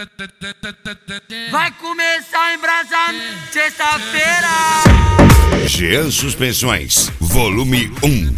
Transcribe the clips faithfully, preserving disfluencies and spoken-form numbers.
Vai começar a embrasar sexta-feira. Jean Suspensões, volume um.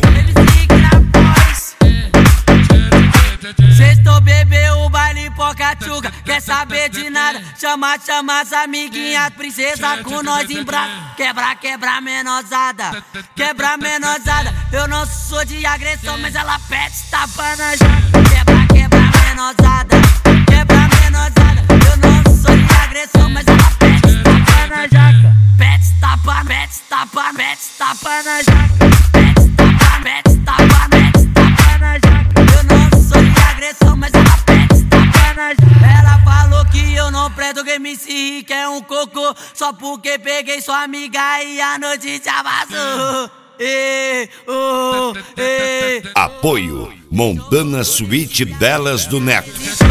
Sextou, bebeu o baile Pocatchuca. Quer saber de nada? Chama, chama as amiguinhas, princesa com nós em braço. Quebra, quebra menosada, quebra menosada. Eu não sou de agressão, mas ela pede tapa na jaca. Quebra, quebra menosada, quebra menosada. Eu não sou de agressão, mas ela pede tapa na jaca. Pede tapa, pede tapa, pede tapa na jaca. Pede tapa, pede tapa, pede tapa na jaca. Eu não sou de agressão, mas ela pede tapa na jaca. Ela falou que eu não presto, que M C Rick é um cocô, só porque peguei sua amiga e a noite já vazou. E, oh, e. Apoio Montana Suíte Delas do Neto.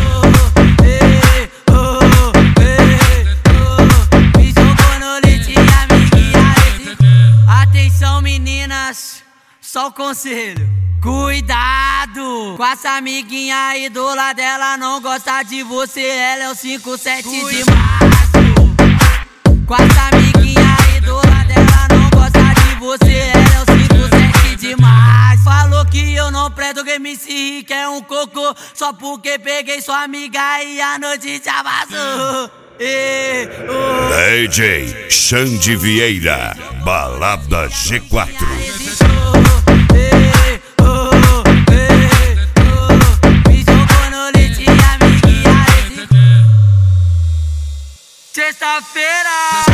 Atenção, meninas, só o conselho. Cuidado com essa amiguinha aí do lado dela, não gosta de você, ela é o cinco sete de março. Com essa amiguinha aí do lado dela, não gosta de você, ela é o cinco sete de março. Falou que eu não presto, que M C Rick é um cocô, só porque peguei sua amiga e a noite já vazou. E, oh. D J Xande Vieira, Balada G quatro. Sexta-feira.